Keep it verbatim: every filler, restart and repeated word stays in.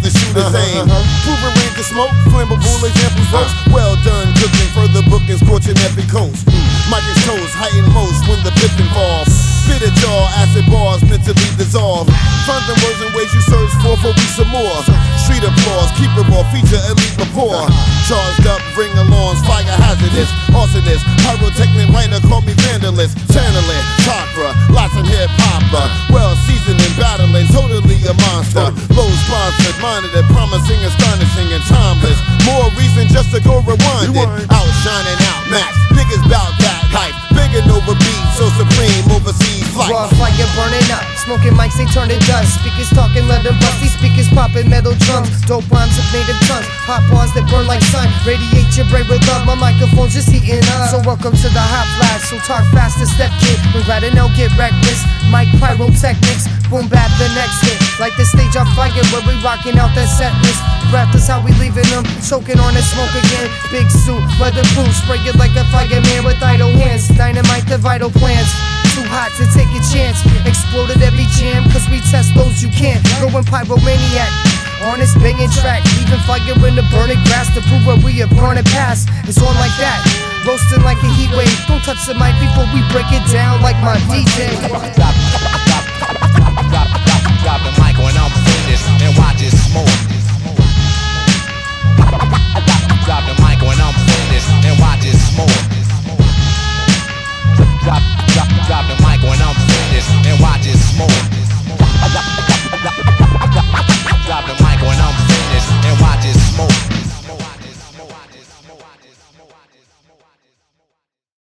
the shooter's aim. Proven range of smoke, flammable examples votes. Well done, cooking further booking, scorching every coast. Mike's toes heighten most when the pip involves. Bitter jaw, acid bars mentally dissolve. Finding words and ways you search for, for we some more. Street applause, keep it raw, feature elite rapport. Charged up, ring alarms, fire hazardous. Arsonist, pyrotechnic writer, call me vandalist. Channeling, chakra, lots of hip hopper. Well seasoned in battling, totally a monster. Low sponsored, monitored, promising, astonishing, and timeless. More reason just to go rewind it. Outshining, outmatched, niggas bout that hype. Bigger over beats, so supreme, overseas flight. Raw fire burning up, smoking mics, they turn to dust. Speakers talking, let them bust. These speakers popping metal drums. Dope rhymes of native tongues, hot bars that burn like sun. Radiate your brain with love, my microphone's just heating up. So welcome to the hot flash, so talk fast and step kid. We rather know, get reckless. Mic pyrotechnics, boom bap the next hit. Like the stage on fire where we rocking out that set list. Breathless how we leaving them, choking on the smoke again. Big suit, weatherproof, spray it like a fireman with idle hands. Dynamite the vital plans. Too hot to take a chance. Exploded every jam, cause we test those you can't. Going pyromaniac on this banging track, leaving fire in the burning grass to prove where we have gone and past. It's on like that, roasting like a heat wave. Don't touch the mic before we break it down like my D J. Drop, drop, drop, drop, drop, drop, drop the mic when I'm finished and watch it smoke.